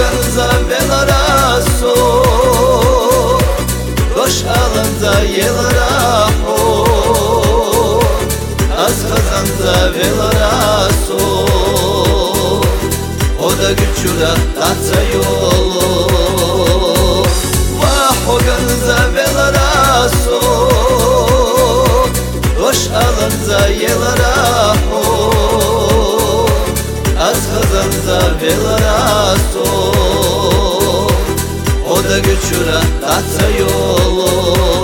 hoganza velaraso Doş alınza yelara ho Az kazanza velaraso O da güçüra tatsa yolu Vah hoganza velaraso Doş alınza yelara ho Az kazanza velaraso O da güçüra tatsa yolu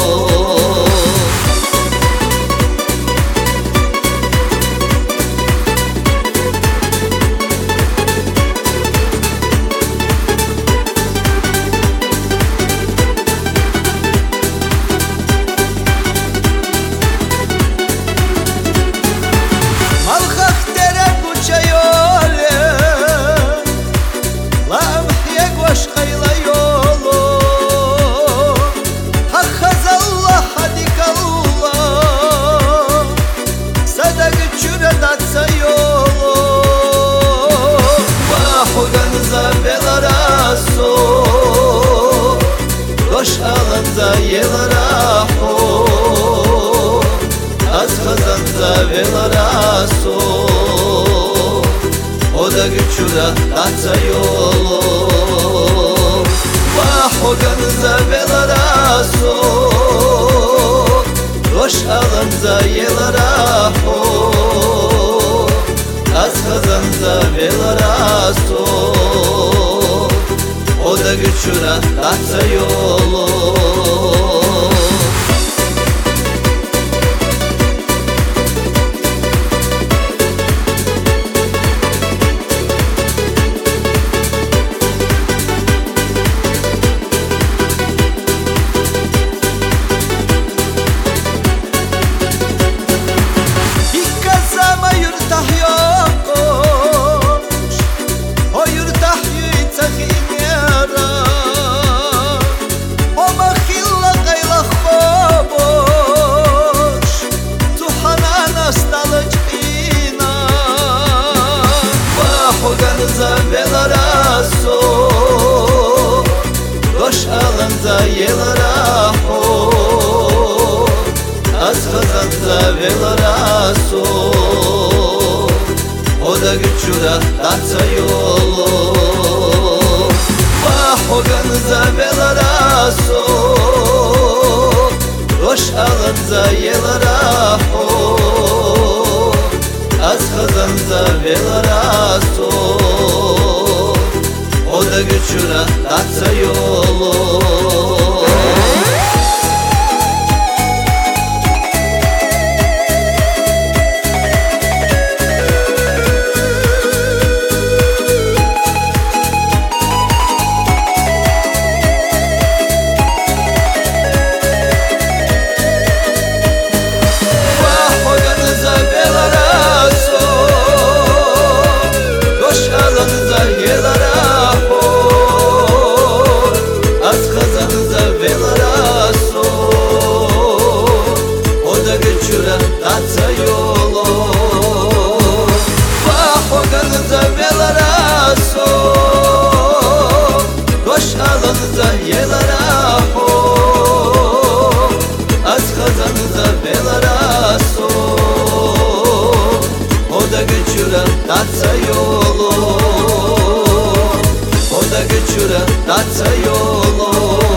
Doş alınza yelara ho Az kazanza velaraso O da güçüra tatsa yolu Vah hoganza velaraso Doş alınza yelara ho Az kazanza velaraso O da güçüra tatsa yolu İkkazama yurtah yokuş O yurtah yütsakhin Hoganza velaraso Doş alınza yelara ho Az kazanza velaraso O da güçüra tatsa yolu Vah hoganza velaraso Doş alınza yelara ho Az kazanza velaraso O da güçüra tatsa yolu Tatsa yolu Vah hoganza velaraso Doş alınza yelara ho Az kazanza velaraso O da güçüra tatsa yolu O da güçüra tatsa yolu